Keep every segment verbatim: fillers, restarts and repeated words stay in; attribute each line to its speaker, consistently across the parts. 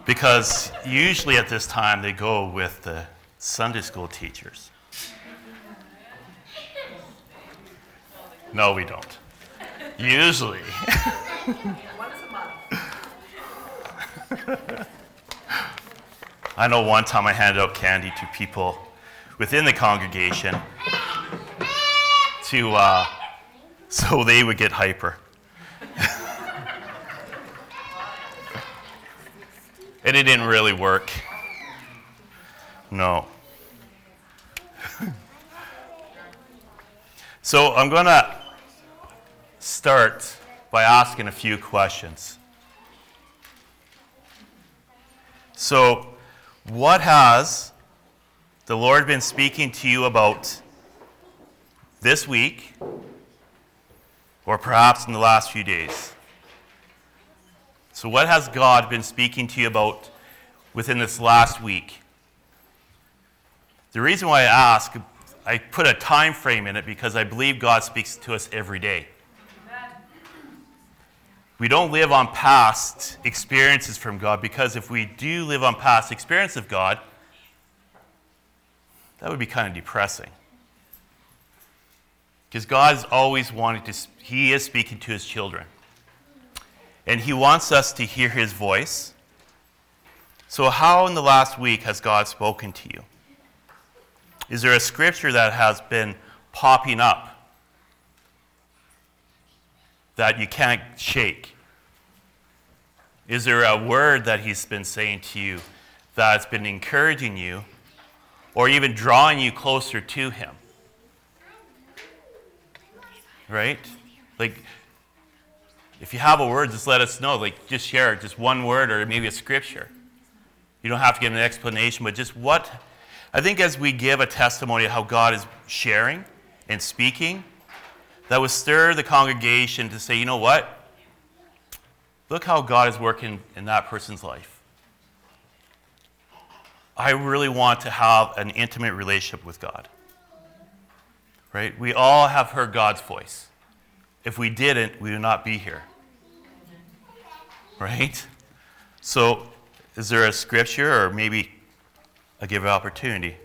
Speaker 1: Because usually at this time they go with the Sunday school teachers. No, we don't. Usually.
Speaker 2: Once a month.
Speaker 1: I know one time I handed out candy to people within the congregation to uh, so they would get hyper. And it didn't really work. No. So I'm going to start by asking a few questions. So, what has the Lord been speaking to you about this week, or perhaps in the last few days? So what has God been speaking to you about within this last week? The reason why I ask, I put a time frame in it because I believe God speaks to us every day. Amen. We don't live on past experiences from God, because if we do live on past experience of God, that would be kind of depressing. Because God's always wanting to, He is speaking to His children. And He wants us to hear His voice. So how in the last week has God spoken to you? Is there a scripture that has been popping up that you can't shake? Is there a word that He's been saying to you that's been encouraging you or even drawing you closer to Him? Right? Like, if you have a word, just let us know. Like, just share it, just one word or maybe a scripture. You don't have to give an explanation, but just what... I think as we give a testimony of how God is sharing and speaking, that would stir the congregation to say, you know what? Look how God is working in that person's life. I really want to have an intimate relationship with God. Right? We all have heard God's voice. If we didn't, we would not be here. Right? So, is there a scripture or maybe a given opportunity?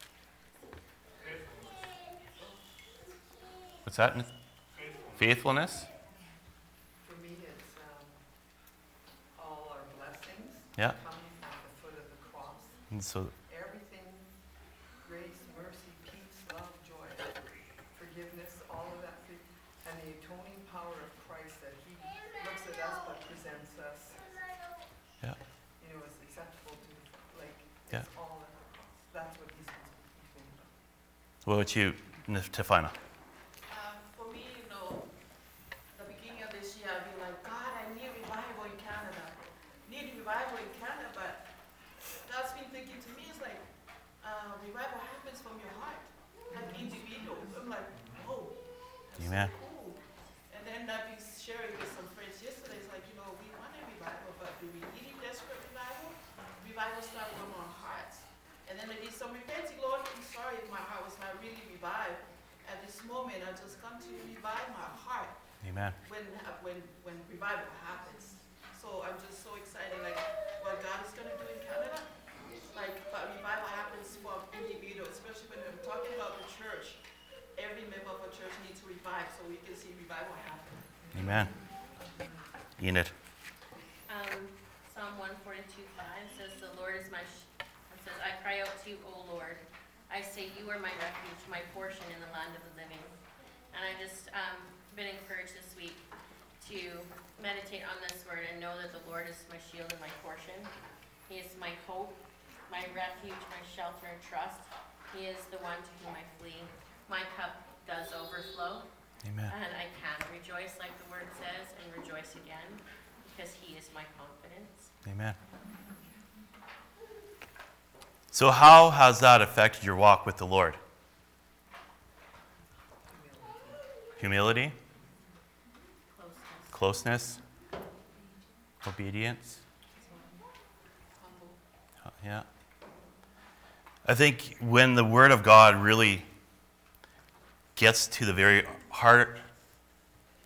Speaker 1: What's that? Faithfulness?
Speaker 2: For me, it's um, all our blessings
Speaker 1: Yeah.
Speaker 2: coming at the foot of the cross.
Speaker 1: And so,
Speaker 2: Everything, grace, mercy, peace, love, joy, forgiveness, all of that, and the atoning power of Christ that He looks at us but presents us,
Speaker 1: yeah.
Speaker 2: you know, as acceptable to, like,
Speaker 1: Yeah.
Speaker 2: it's all at the cross. That's what He's been speaking about.
Speaker 1: What about you, Tefina?
Speaker 3: Um, for me, you know, the beginning of this year, I've been like, God, I need revival in Canada. Need revival in Canada, but God's been thinking to me, it's like, uh, revival happens from your heart, like individuals. I'm like, whoa, that's
Speaker 1: Amen.
Speaker 3: so cool. And then I've been sharing with some friends yesterday, it's like, you know, we want a revival, but do we really desperate revival? Revival starts from our hearts. And then I did some repenting, Lord, I'm sorry if my heart was not really revived. At this moment, I just come to revive my heart
Speaker 1: Amen.
Speaker 3: when when when revival happens. So I'm just so excited, like what God is going to do in Canada. Like, but revival happens for individuals, especially when I'm talking about the church. Every member of a church needs to revive, so we can see revival happen.
Speaker 1: Amen. Enid.
Speaker 4: Um, Psalm one forty-two five says, "The Lord is my." Sh-, it says, "I cry out to you, O Lord. I say, you are my refuge, my portion in the land of the living." And I just um, been encouraged this week to meditate on this word and know that the Lord is my shield and my portion. He is my hope, my refuge, my shelter and trust. He is the one to whom I flee. My cup does overflow.
Speaker 1: Amen.
Speaker 4: And I can rejoice, like the word says, and rejoice again, because He is my confidence.
Speaker 1: Amen. So how has that affected your walk with the Lord? Humility?
Speaker 4: Closeness.
Speaker 1: Closeness? Obedience?
Speaker 4: Humble.
Speaker 1: Yeah. I think when the Word of God really gets to the very heart,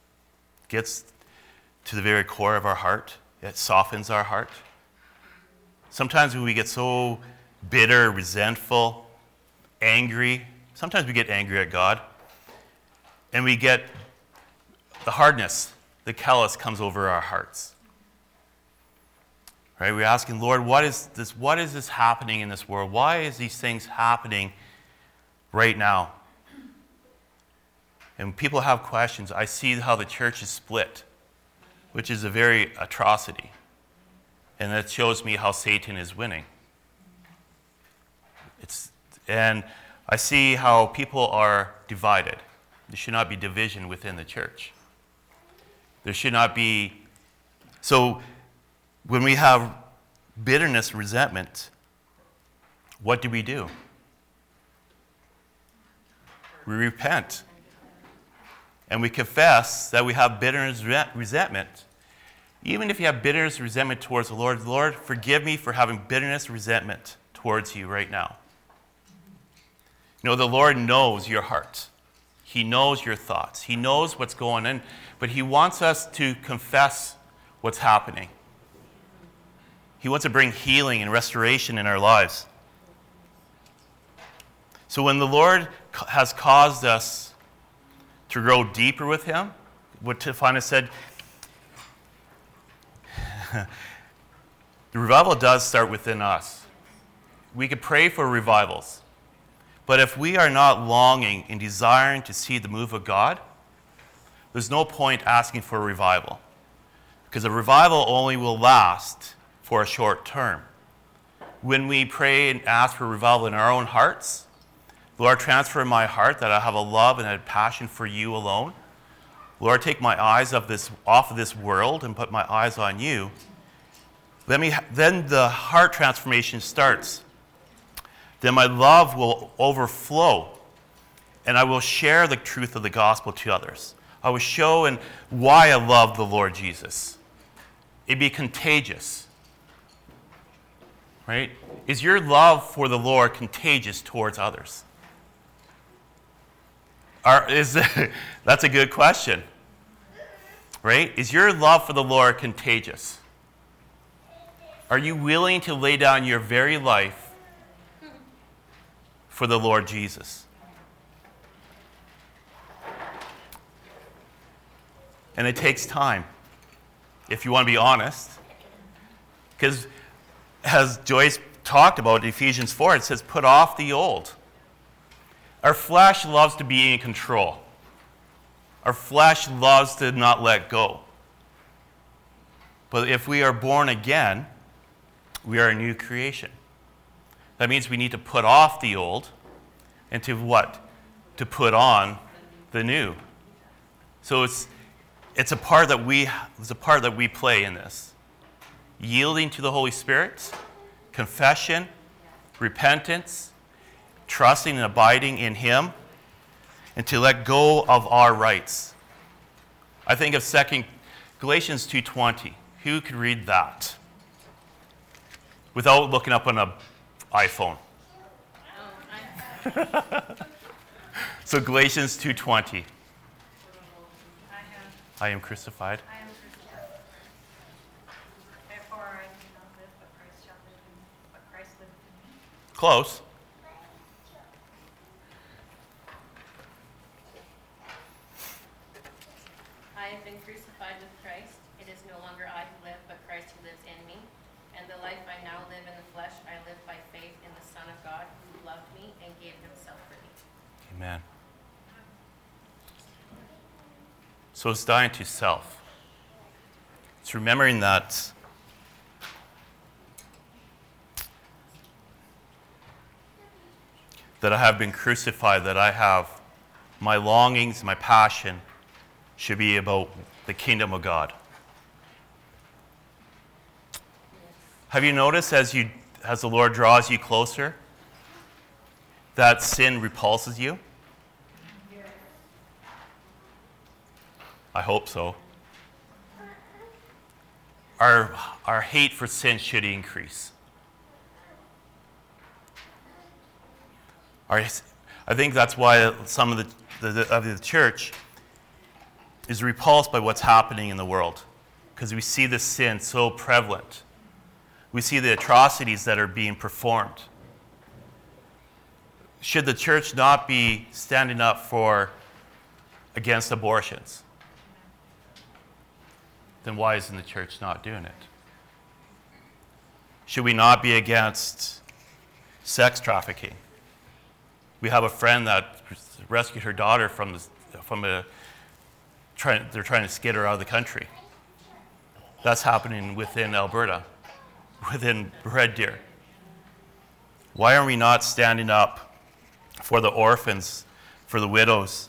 Speaker 1: gets to the very core of our heart, it softens our heart. Sometimes when we get so bitter, resentful, angry, sometimes we get angry at God, and we get the hardness, the callous comes over our hearts. Right? We're asking, Lord, what is this? What is this happening in this world? Why is these things happening right now? And people have questions. I see how the church is split, which is a very atrocity. And that shows me how Satan is winning. It's, and I see how people are divided. There should not be division within the church. There should not be. So when we have bitterness, resentment, what do we do? We repent. And we confess that we have bitterness, resentment. Even if you have bitterness, resentment towards the Lord, Lord, forgive me for having bitterness, resentment towards you right now. You know, the Lord knows your heart. He knows your thoughts. He knows what's going on, but he wants us to confess what's happening. He wants to bring healing and restoration in our lives. So when the Lord has caused us to grow deeper with him, what Tifana said, the revival does start within us. We could pray for revivals. But if we are not longing and desiring to see the move of God, there's no point asking for a revival. Because a revival only will last for a short term. When we pray and ask for revival in our own hearts, Lord, transfer in my heart that I have a love and a passion for you alone. Lord, take my eyes of this, off of this world and put my eyes on you. Let me, then the heart transformation starts. Then my love will overflow, and I will share the truth of the gospel to others. I will show and why I love the Lord Jesus. It'd be contagious, right? Is your love for the Lord contagious towards others? Are, is that's a good question, right? Is your love for the Lord contagious? Are you willing to lay down your very life for the Lord Jesus? And it takes time, if you want to be honest. Because as Joyce talked about in Ephesians four, it says, put off the old. Our flesh loves to be in control. Our flesh loves to not let go. But if we are born again, we are a new creation. That means we need to put off the old and to what? To put on the new. So it's it's a part that we it's a part that we play in this. Yielding to the Holy Spirit, confession, repentance, trusting and abiding in him, and to let go of our rights. I think of second Galatians two twenty. Who could read that without looking up on an iPhone? So Galatians two twenty. I am crucified.
Speaker 5: I am crucified. Therefore I do not live, but Christ shall live in me. But Christ liveth in me.
Speaker 1: Close.
Speaker 4: I have been crucified with Christ. It is no longer I who live, but Christ who lives in me. And the life I now live in the flesh, I live by faith in the Son of God, who loved me and gave himself for me.
Speaker 1: Amen. So it's dying to self. It's remembering that that I have been crucified, that I have my longings, my passion should be about the kingdom of God. Have you noticed as you as the Lord draws you closer, that sin repulses you? I hope so. Our, our hate for sin should increase. Our, I think that's why some of the, the, of the church is repulsed by what's happening in the world, because we see this sin so prevalent. We see the atrocities that are being performed. Should the church not be standing up for against abortions? Then why isn't the church not doing it? Should we not be against sex trafficking? We have a friend that rescued her daughter from the, from a trying they're trying to skid her out of the country. That's happening within Alberta, within Red Deer. Why are we not standing up for the orphans, for the widows?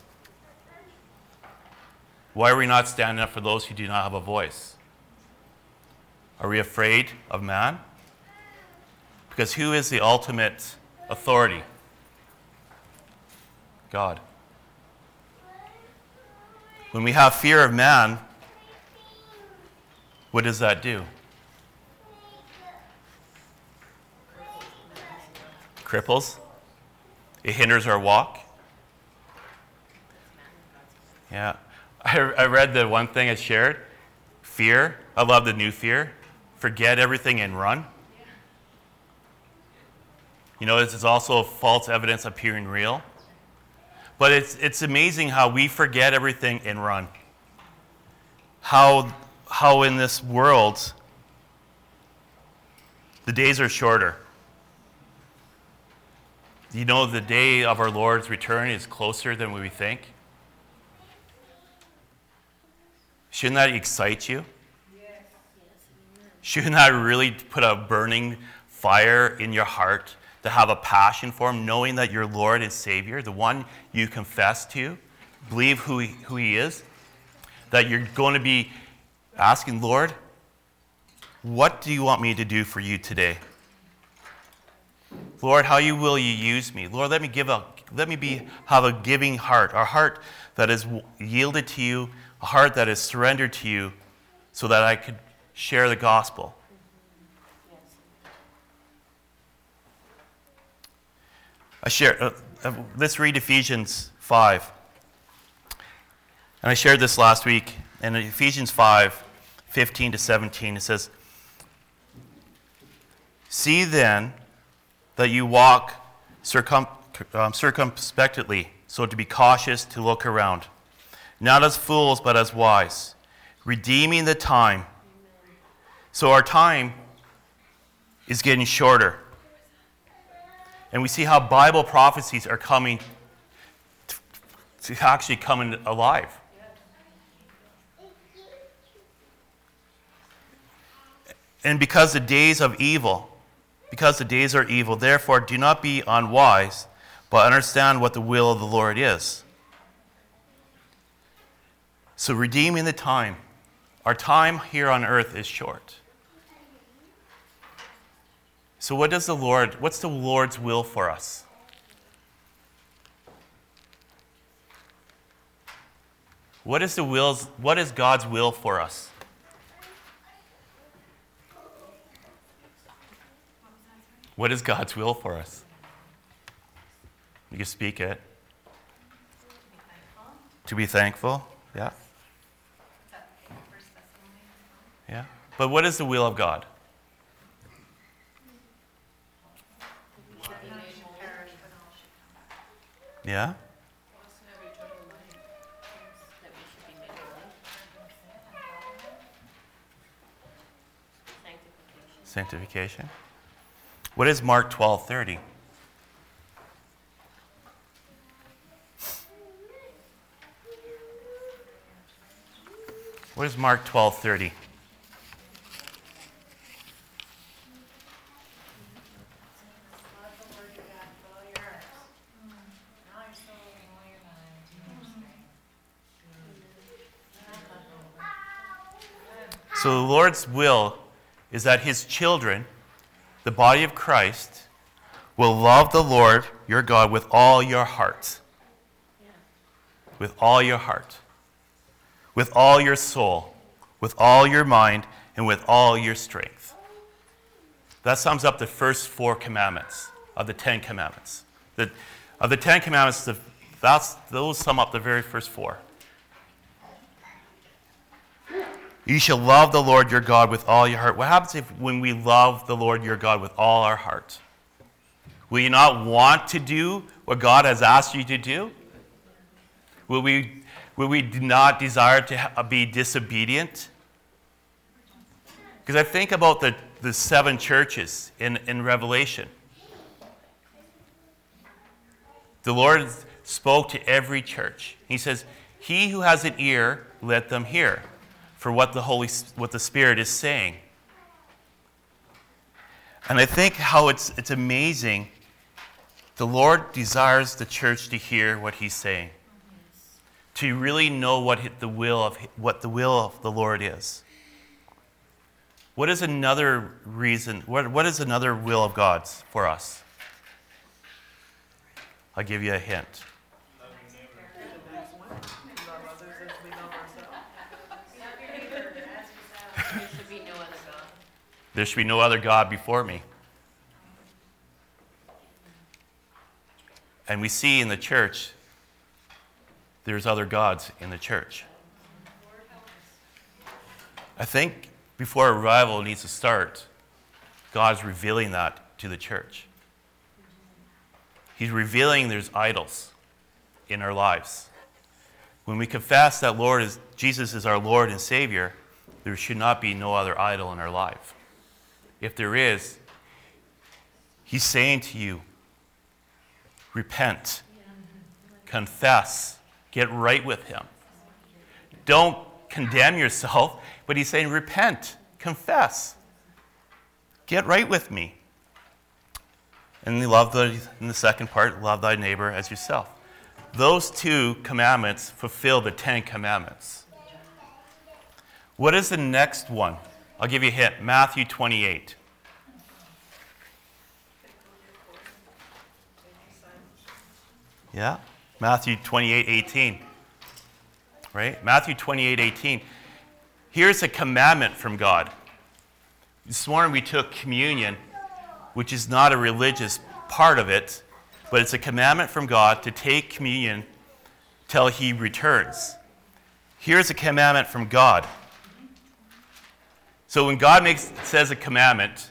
Speaker 1: Why are we not standing up for those who do not have a voice? Are we afraid of man? Because who is the ultimate authority? God. When we have fear of man, what does that do? Cripples. It hinders our walk. Yeah. I, I read the one thing I shared. Fear. I love the new fear. Forget everything and run. You know, this is also false evidence appearing real. But it's it's amazing how we forget everything and run. How how in this world the days are shorter. You know, the day of our Lord's return is closer than we think. Shouldn't that excite you?
Speaker 2: Yes.
Speaker 1: Shouldn't that really put a burning fire in your heart to have a passion for him, knowing that your Lord and Savior, the one you confess to, believe who he, who he is, that you're going to be asking, Lord, what do you want me to do for you today? Lord, how you will you use me? Lord, let me give a let me be have a giving heart, a heart that is yielded to you, a heart that is surrendered to you, so that I could share the gospel. I share. Uh, uh, let's read Ephesians five, and I shared this last week. And in Ephesians five, fifteen to seventeen, it says, "See then that you walk circum, um, circumspectly, so to be cautious to look around, not as fools, but as wise, redeeming the time." So our time is getting shorter. And we see how Bible prophecies are coming to, to actually coming alive. And because the days of evil, because the days are evil, therefore do not be unwise, but understand what the will of the Lord is. So redeeming the time. Our time here on earth is short. So what does the Lord, what's the Lord's will for us? What is the will's, what is God's will for us? What is God's will for us? You can speak it. To be thankful. Yeah. Yeah. But what is the will of God? Yeah. Sanctification. What is Mark twelve thirty? What is Mark twelve thirty? So the Lord's will is that his children, the body of Christ, will love the Lord your God with all your heart. With all your heart. With all your soul. With all your mind. And with all your strength. That sums up the first four commandments of the Ten Commandments. The, of the Ten Commandments, the, that's, those sum up the very first four. You shall love the Lord your God with all your heart. What happens if when we love the Lord your God with all our heart? Will you not want to do what God has asked you to do? Will we, will we not desire to be disobedient? Because I think about the, the seven churches in, in Revelation. The Lord spoke to every church. He says, he who has an ear, let them hear for what the Holy, what the Spirit is saying. And I think how it's, it's amazing. The Lord desires the church to hear what he's saying, to really know what the will of what the will of the Lord is. What is another reason? What, what is another will of God's for us? I'll give you a hint.
Speaker 2: Love others as we love ourselves.
Speaker 4: There should be no other God.
Speaker 1: There should be no other God before me. And we see in the church, there's other gods in the church. I think before revival needs to start, God's revealing that to the church. He's revealing there's idols in our lives. When we confess that Lord is Jesus is our Lord and Savior, there should not be no other idol in our life. If there is, he's saying to you, repent, confess, get right with him. Don't condemn yourself, but he's saying repent, confess, get right with me. And you love the, in the second part, love thy neighbor as yourself. Those two commandments fulfill the Ten Commandments. What is the next one? I'll give you a hint. Matthew twenty-eight. Yeah? Matthew twenty-eight eighteen. Right? Matthew twenty-eight eighteen. Here's a commandment from God. This morning we took communion, which is not a religious part of it, but it's a commandment from God to take communion till he returns. Here's a commandment from God. So when God makes says a commandment,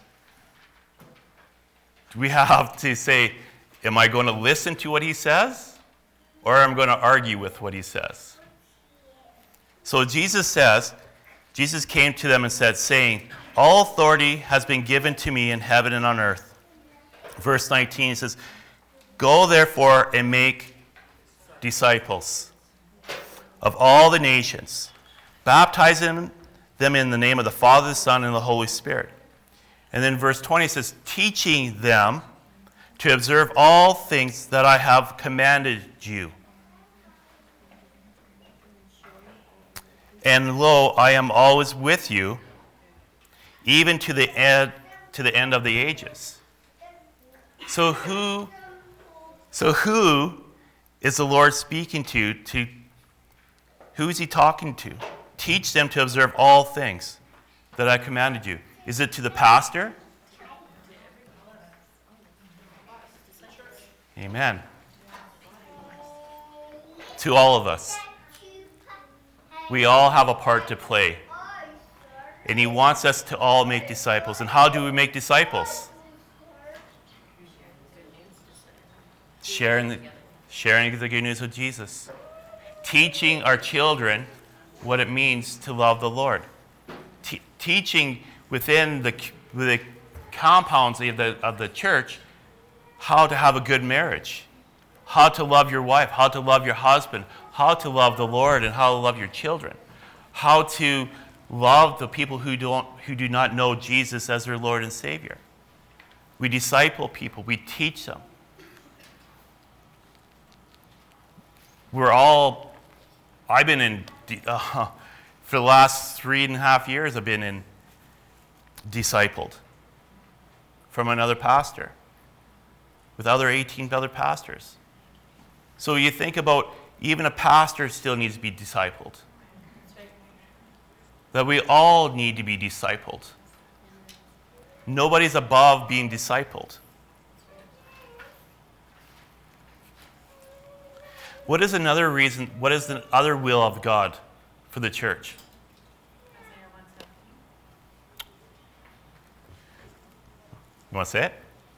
Speaker 1: we have to say, am I going to listen to what he says, or am I going to argue with what he says? So Jesus says, Jesus came to them and said, saying, all authority has been given to me in heaven and on earth. Verse nineteen says, go therefore and make disciples of all the nations, baptizing them in the name of the Father, the Son, and the Holy Spirit. And then verse twenty says, teaching them to observe all things that I have commanded you. And lo, I am always with you, even to the end, to the end of the ages. So who, so who is the Lord speaking to? To who is he talking to? Teach them to observe all things that I commanded you. Is it to the pastor? Amen. To all of us. We all have a part to play. And he wants us to all make disciples. And how do we make disciples? Sharing the, sharing the good news with Jesus. Teaching our children what it means to love the Lord. Te- teaching within the, the compounds of the, of the church how to have a good marriage. How to love your wife. How to love your husband. How to love the Lord and how to love your children. How to love the people who don't who do not know Jesus as their Lord and Savior. We disciple people. We teach them. We're all, I've been in, uh, for the last three and a half years, I've been in discipled from another pastor with other eighteen other pastors. So you think about, even a pastor still needs to be discipled. That we all need to be discipled. Nobody's above being discipled. What is another reason, what is the other will of God for the church? You want to say it?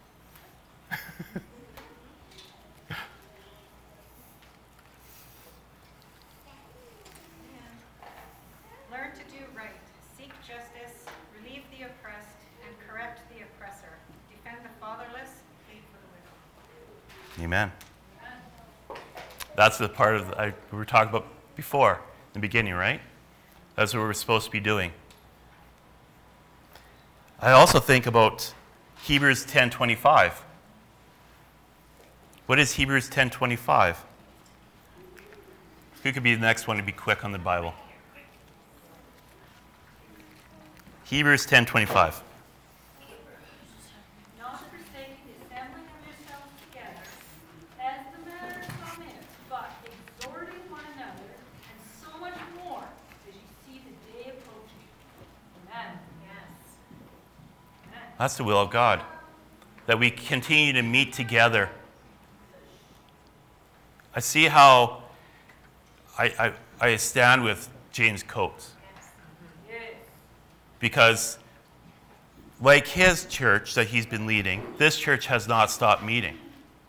Speaker 5: Learn to do right, seek justice, relieve the oppressed, and correct the oppressor. Defend the fatherless, plead for the widow.
Speaker 1: Amen. That's the part of the, I, we were talking about before, in the beginning, right? That's what we're supposed to be doing. I also think about Hebrews ten twenty-five. What is Hebrews ten twenty-five? Who could be the next one to be quick on the Bible? Hebrews ten twenty-five.
Speaker 5: Not forsaking the assembling of yourselves together, as the manner of some is, but exhorting one another, and so much more, as you see the day approaching. Amen. Yes. Amen.
Speaker 1: That's the will of God, that we continue to meet together. I see how I, I, I stand with James Coates.
Speaker 5: Yes.
Speaker 1: Because, like his church that he's been leading, this church has not stopped meeting.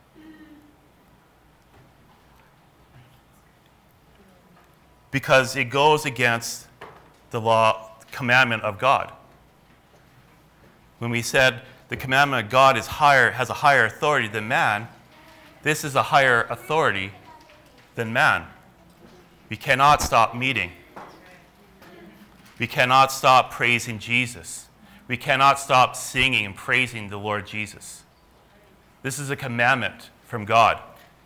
Speaker 1: Because it goes against the law, commandment of God. When we said the commandment of God is higher, has a higher authority than man, this is a higher authority than man. We cannot stop meeting. We cannot stop praising Jesus. We cannot stop singing and praising the Lord Jesus. This is a commandment from God.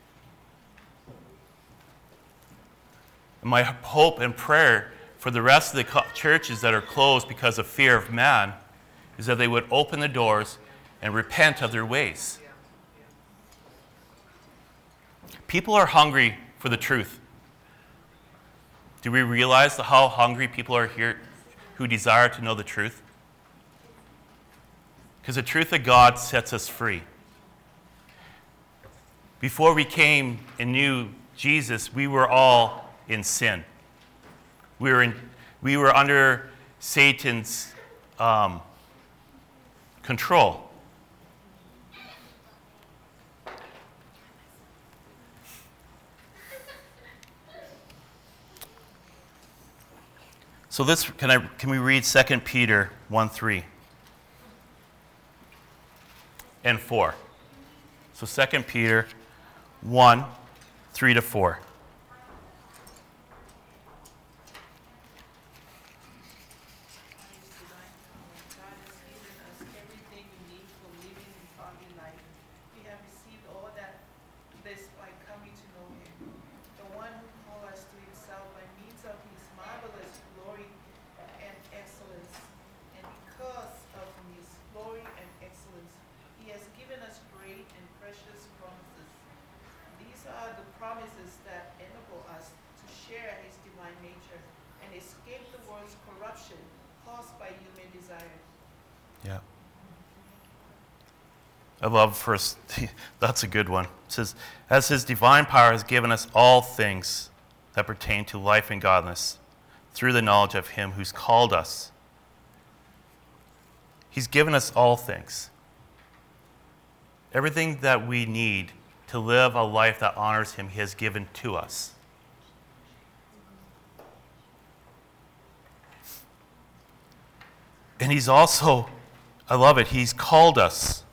Speaker 1: My hope and prayer for the rest of the churches that are closed because of fear of man is that they would open the doors and repent of their ways. People are hungry for the truth. Do we realize how hungry people are here who desire to know the truth? Because the truth of God sets us free. Before we came and knew Jesus, we were all in sin. We were, in, we were under Satan's um, control. So this can I can we read Second Peter one three and four? So Second Peter one three to four.
Speaker 3: God has given us everything we need for living and godly life. We have received all that this by coming to know Him, the one who called us to Himself by means of His marvelous glory and excellence. And because of His glory and excellence, He has given us great and precious promises. These are the promises that enable us to share His divine nature and escape the world's corruption caused by human desire.
Speaker 1: Yeah. I love first, that's a good one. It says, as his divine power has given us all things that pertain to life and godliness through the knowledge of him who's called us. He's given us all things. Everything that we need to live a life that honors him, he has given to us. And he's also, I love it, he's called us.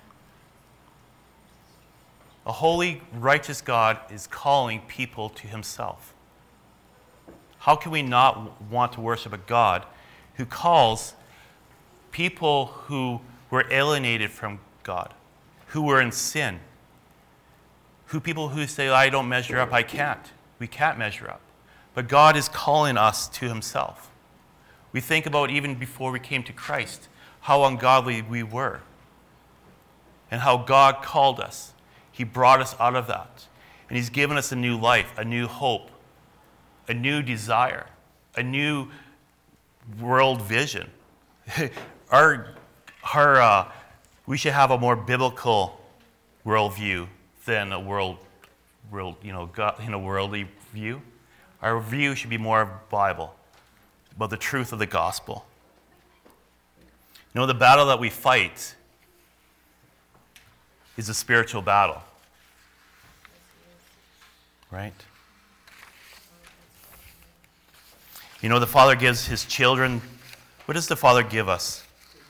Speaker 1: A holy, righteous God is calling people to himself. How can we not want to worship a God who calls people who were alienated from God, who were in sin, who people who say, I don't measure up, I can't. We can't measure up. But God is calling us to himself. We think about even before we came to Christ, how ungodly we were and how God called us. He brought us out of that. And he's given us a new life, a new hope, a new desire, a new world vision. our, our, uh, we should have a more biblical worldview than a world, world, you know, God, you know, worldly view. Our view should be more Bible, about the truth of the gospel. You know, the battle that we fight is a spiritual battle. Right? You know, the Father gives his children, what does the Father give us?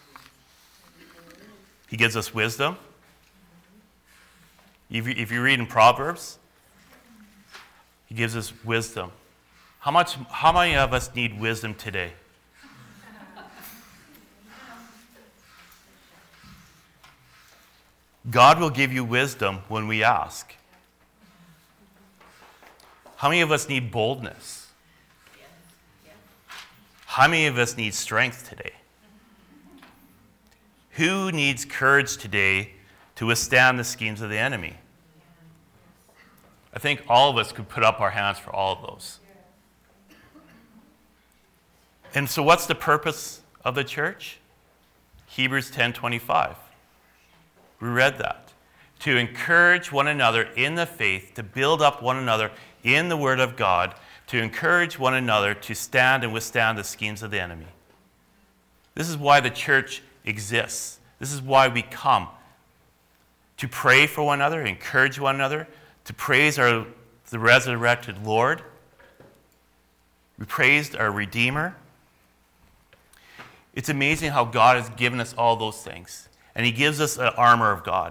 Speaker 1: He gives us wisdom. If you, if you read in Proverbs, he gives us wisdom. How much? How many of us need wisdom today? God will give you wisdom when we ask. How many of us need boldness? How many of us need strength today? Who needs courage today to withstand the schemes of the enemy? I think all of us could put up our hands for all of those. And so what's the purpose of the church? Hebrews ten twenty-five. We read that. To encourage one another in the faith, to build up one another in the Word of God, to encourage one another to stand and withstand the schemes of the enemy. This is why the church exists. This is why we come. To pray for one another, encourage one another, to praise our, the resurrected Lord. We praised our Redeemer. It's amazing how God has given us all those things. And he gives us an armor of God.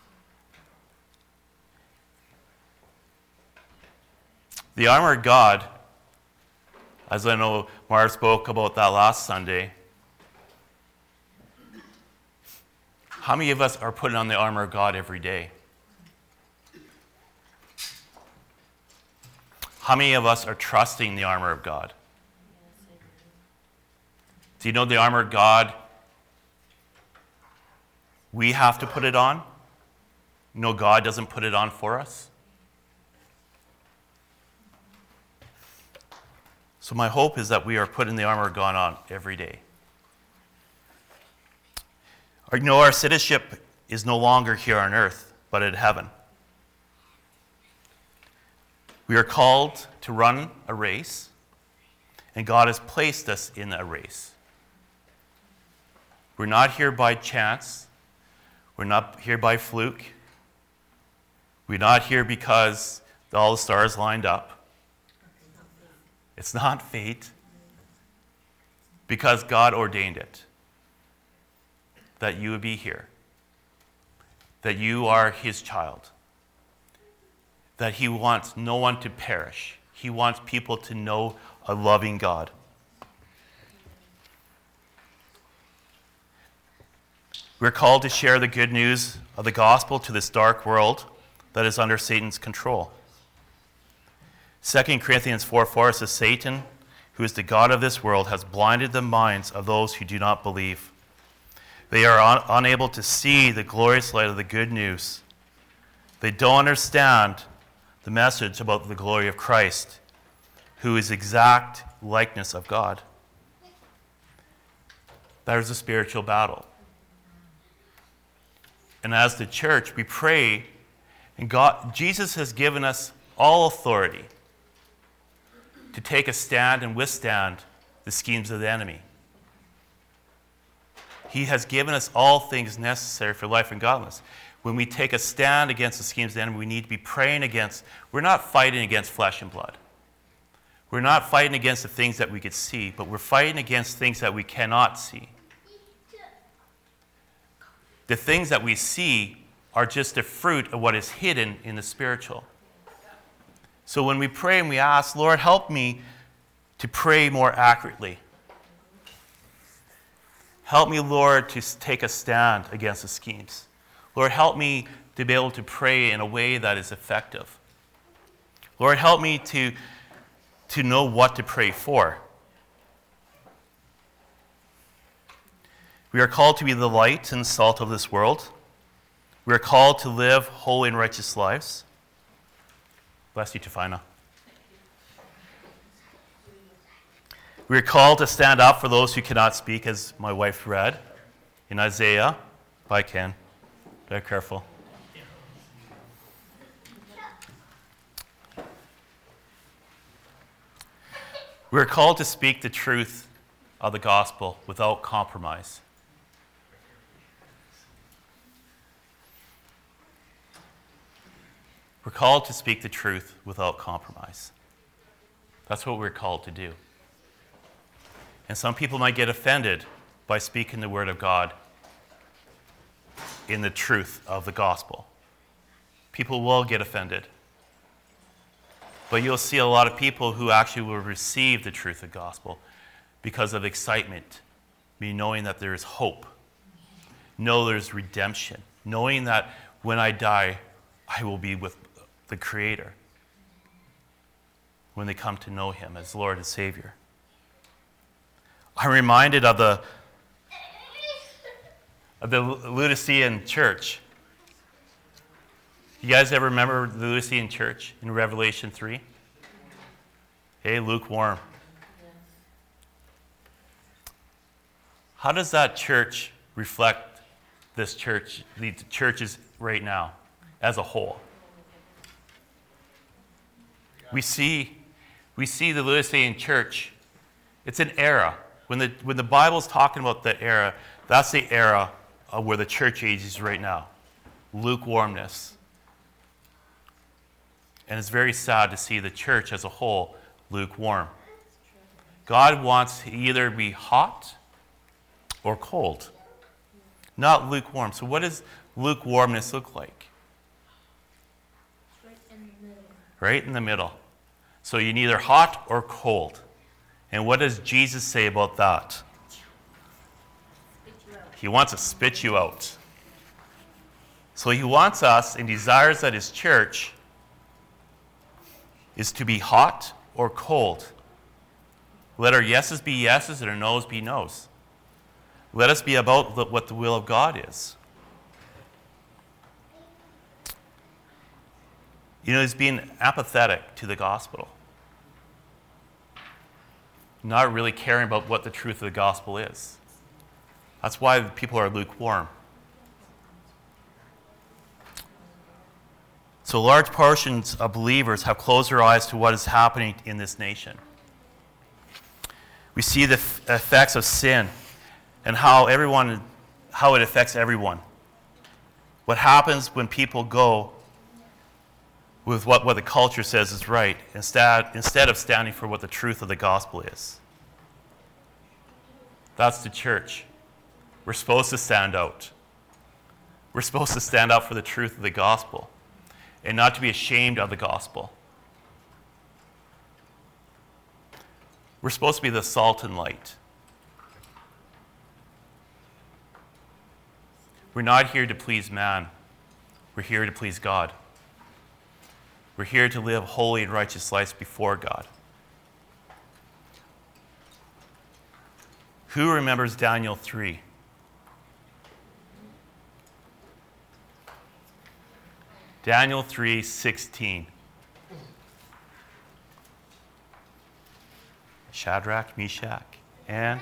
Speaker 1: The armor of God, as I know Marv spoke about that last Sunday, how many of us are putting on the armor of God every day? How many of us are trusting the armor of God? Do you know the armor of God, we have to put it on? No, God doesn't put it on for us. So my hope is that we are putting the armor of God on every day. You know, our citizenship is no longer here on earth, but in heaven. We are called to run a race, and God has placed us in a race. We're not here by chance. We're not here by fluke. We're not here because all the stars lined up. It's not fate, because God ordained it, that you would be here, that you are his child, that he wants no one to perish. He wants people to know a loving God. We're called to share the good news of the gospel to this dark world that is under Satan's control. Second Corinthians four four says, Satan, who is the god of this world, has blinded the minds of those who do not believe. They are un- unable to see the glorious light of the good news. They don't understand the message about the glory of Christ, who is exact likeness of God. That is a spiritual battle. And as the church, we pray, and God, Jesus has given us all authority to take a stand and withstand the schemes of the enemy. He has given us all things necessary for life and godliness. When we take a stand against the schemes of the enemy, we need to be praying against, we're not fighting against flesh and blood. We're not fighting against the things that we could see, but we're fighting against things that we cannot see. The things that we see are just the fruit of what is hidden in the spiritual. So when we pray and we ask, Lord, help me to pray more accurately. Help me, Lord, to take a stand against the schemes. Lord, help me to be able to pray in a way that is effective. Lord, help me to, to know what to pray for. We are called to be the light and salt of this world. We are called to live holy and righteous lives. Bless you, Tafina. We are called to stand up for those who cannot speak, as my wife read in Isaiah. Bye, Ken. Very careful. We are called to speak the truth of the gospel without compromise. We're called to speak the truth without compromise. That's what we're called to do. And some people might get offended by speaking the word of God in the truth of the gospel. People will get offended. But you'll see a lot of people who actually will receive the truth of the gospel because of excitement, me knowing that there is hope, know there's redemption, knowing that when I die, I will be with the Creator when they come to know him as Lord and Savior. I'm reminded of the of the Laodicean church. You guys ever remember the Laodicean church in Revelation three? Hey, lukewarm. How does that church reflect this church, the churches right now as a whole? We see, we see the Laodicean church. It's an era. When the, when the Bible's talking about the era, that's the era of where the church age is right now. Lukewarmness. And it's very sad to see the church as a whole lukewarm. God wants to either be hot or cold, not lukewarm. So what does lukewarmness look like?
Speaker 4: Right in the middle.
Speaker 1: Right in the middle. So you're neither hot or cold. And what does Jesus say about that?
Speaker 4: Spit you out.
Speaker 1: He wants to spit you out. So he wants us and desires that his church is to be hot or cold. Let our yeses be yeses and our noes be noes. Let us be about the, what the will of God is. You know, he's being apathetic to the gospel. Not really caring about what the truth of the gospel is. That's why people are lukewarm. So large portions of believers have closed their eyes to what is happening in this nation. We see the f- effects of sin and how everyone, how it affects everyone. What happens when people go with what, what the culture says is right, instead, instead of standing for what the truth of the gospel is. That's the church. We're supposed to stand out. We're supposed to stand out for the truth of the gospel and not to be ashamed of the gospel. We're supposed to be the salt and light. We're not here to please man. We're here to please God. We're here to live holy and righteous lives before God. Who remembers Daniel three? Daniel three sixteen. Shadrach, Meshach, and...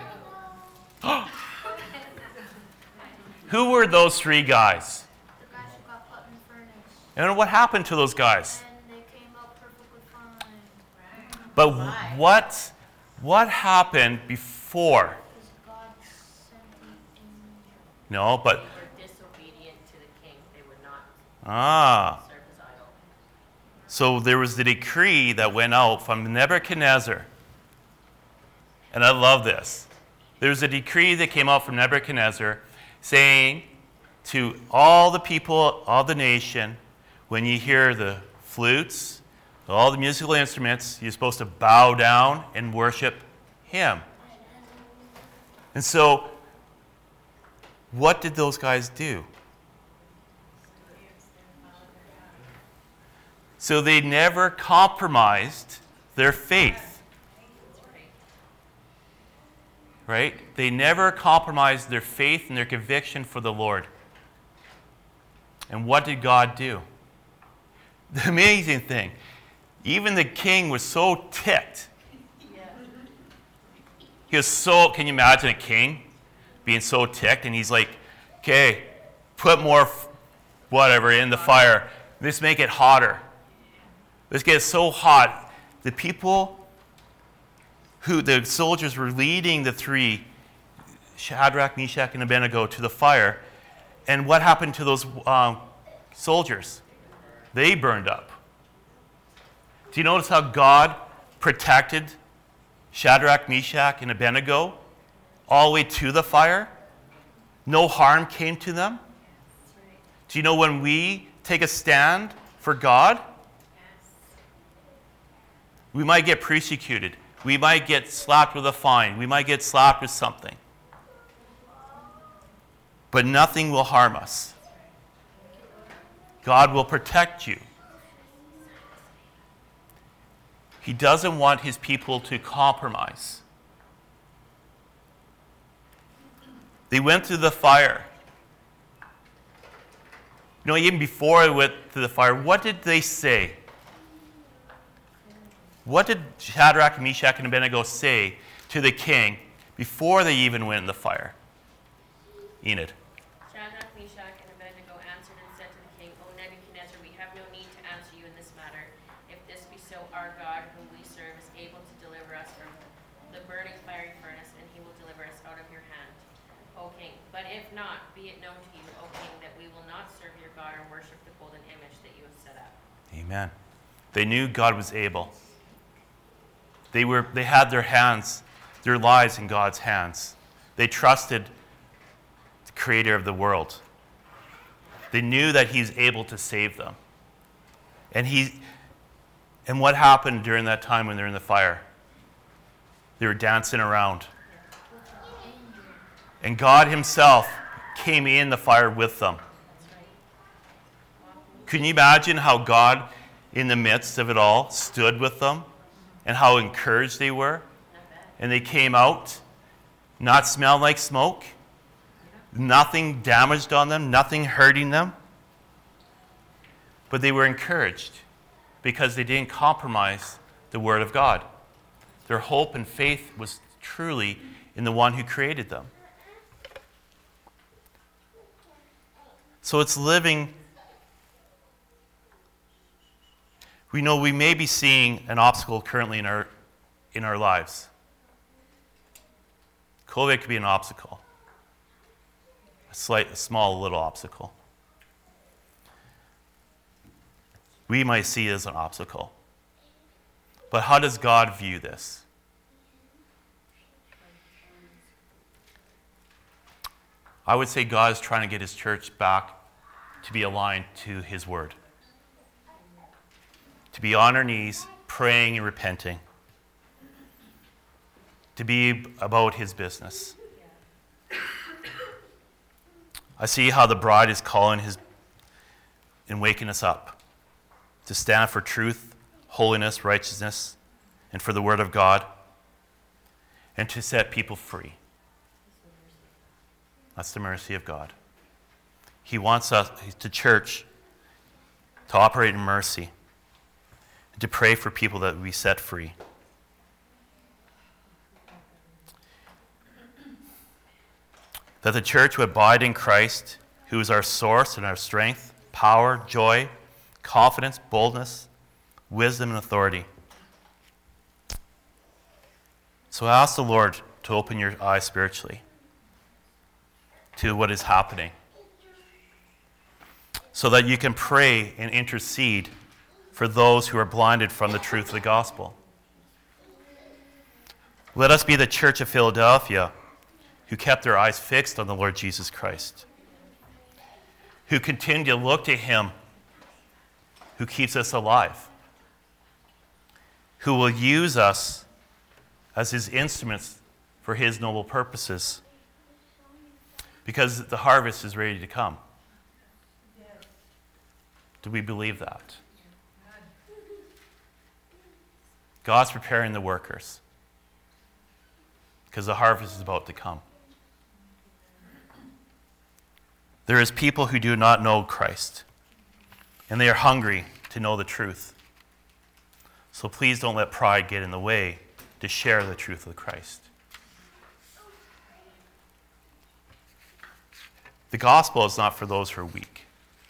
Speaker 1: Who were those three guys?
Speaker 6: The guys who got put in the furnace.
Speaker 1: And what happened to those guys?
Speaker 6: And they came out perfectly fine.
Speaker 1: But what, what happened before?
Speaker 6: Because God sent the angel.
Speaker 1: No, but...
Speaker 4: They were disobedient to the king. They would not
Speaker 1: Ah.
Speaker 4: serve his idol.
Speaker 1: So there was the decree that went out from Nebuchadnezzar. And I love this. There was a decree that came out from Nebuchadnezzar saying to all the people of the nation, when you hear the flutes, all the musical instruments, you're supposed to bow down and worship him. And so, what did those guys do? So they never compromised their faith. Right? They never compromised their faith and their conviction for the Lord. And what did God do? The amazing thing, even the king was so ticked. He was so, can you imagine a king being so ticked? And he's like, okay, put more f- whatever in the fire. Let's make it hotter. Let's get it so hot. The people who, the soldiers were leading the three, Shadrach, Meshach, and Abednego, to the fire. And what happened to those um, soldiers? They burned up. Do you notice how God protected Shadrach, Meshach, and Abednego all the way to the fire? No harm came to them. Do you know when we take a stand for God, we might get persecuted. We might get slapped with a fine. We might get slapped with something. But nothing will harm us. God will protect you. He doesn't want his people to compromise. They went through the fire. You know, even before they went through the fire, what did they say? What did Shadrach, Meshach, and Abednego say to the king before they even went in the fire? Enid.
Speaker 4: Shadrach, Meshach, and Abednego answered and said to the king, O Nebuchadnezzar, we have no need to answer you in this matter. If this be so, our God, whom we serve, is able to deliver us from the burning fiery furnace, and he will deliver us out of your hand, O king. But if not, be it known to you, O king, that we will not serve your God or worship the golden image that you have set up.
Speaker 1: Amen. They knew God was able. They were they had their hands, their lives in God's hands. They trusted the creator of the world. They knew that he's able to save them. And he and what happened during that time when they were in the fire? They were dancing around. And God himself came in the fire with them. Can you imagine how God, in the midst of it all, stood with them and how encouraged they were? And they came out, not smelling like smoke, nothing damaged on them, nothing hurting them. But they were encouraged because they didn't compromise the Word of God. Their hope and faith was truly in the one who created them. So it's living. We know we may be seeing an obstacle currently in our in our lives. COVID could be an obstacle. A slight, a small little obstacle. We might see it as an obstacle. But how does God view this? I would say God is trying to get his church back to be aligned to his word. To be on our knees, praying and repenting. To be about his business. I see how the bride is calling his and waking us up to stand for truth, holiness, righteousness, and for the word of God, and to set people free. That's the mercy of God. He wants us, the church, to operate in mercy, and to pray for people that we set free. That the church would abide in Christ, who is our source and our strength, power, joy, confidence, boldness, wisdom, and authority. So I ask the Lord to open your eyes spiritually to what is happening, so that you can pray and intercede for those who are blinded from the truth of the gospel. Let us be the church of Philadelphia who kept their eyes fixed on the Lord Jesus Christ, who continue to look to him who keeps us alive, who will use us as his instruments for his noble purposes, because the harvest is ready to come. Do we believe that? God's preparing the workers because the harvest is about to come. There is people who do not know Christ, and they are hungry to know the truth. So please don't let pride get in the way to share the truth of Christ. The gospel is not for those who are weak.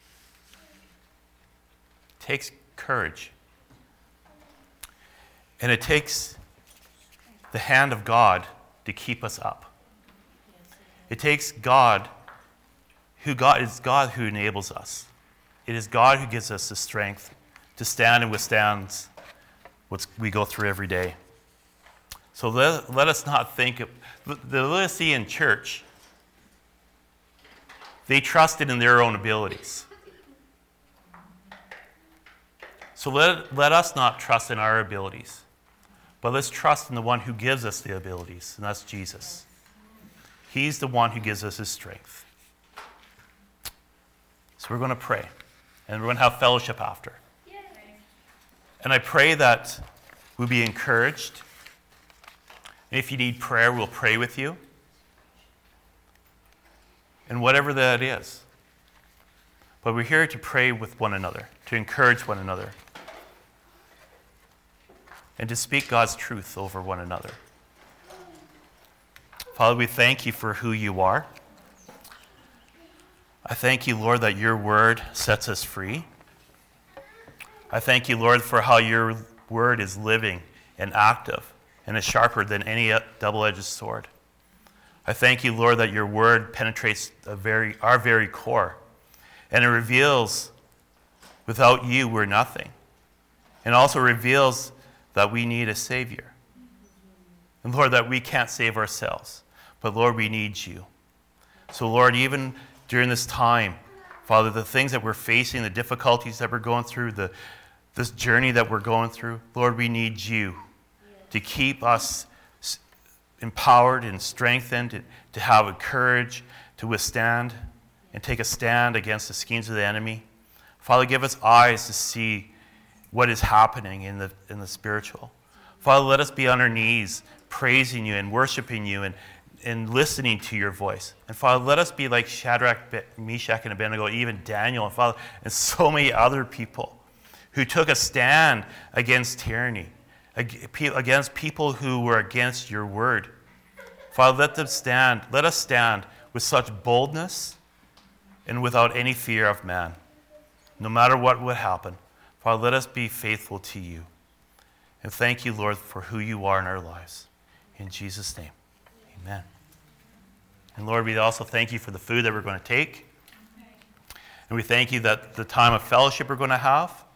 Speaker 1: It takes courage. And it takes the hand of God to keep us up. It takes God, who God is God who enables us. It is God who gives us the strength to stand and withstand what we go through every day. So let, let us not think of the Laodicean church. They trusted in their own abilities. So let, let us not trust in our abilities, but let's trust in the one who gives us the abilities, and that's Jesus. He's the one who gives us his strength. So we're going to pray, and we're going to have fellowship after.
Speaker 5: Yay.
Speaker 1: And I pray that we'll be encouraged. And if you need prayer, we'll pray with you. And whatever that is. But we're here to pray with one another, to encourage one another, and to speak God's truth over one another. Father, we thank you for who you are. I thank you, Lord, that your word sets us free. I thank you, Lord, for how your word is living and active and is sharper than any double-edged sword. I thank you, Lord, that your word penetrates a very, our very core, and it reveals without you we're nothing. And also reveals that we need a Savior. And Lord, that we can't save ourselves, but Lord, we need you. So Lord, even during this time, Father, the things that we're facing, the difficulties that we're going through, the this journey that we're going through, Lord, we need you to keep us empowered and strengthened, to, to have courage to withstand and take a stand against the schemes of the enemy. Father, give us eyes to see what is happening in the in the spiritual. Father, let us be on our knees praising you and worshiping you and, and listening to your voice. And Father, let us be like Shadrach, Meshach, and Abednego, even Daniel, and Father, and so many other people who took a stand against tyranny, against people who were against your word. Father, let them stand, let us stand with such boldness and without any fear of man. No matter what would happen, Father, let us be faithful to you. And thank you, Lord, for who you are in our lives. In Jesus' name, amen. And Lord, we also thank you for the food that we're going to take. And we thank you that the time of fellowship we're going to have.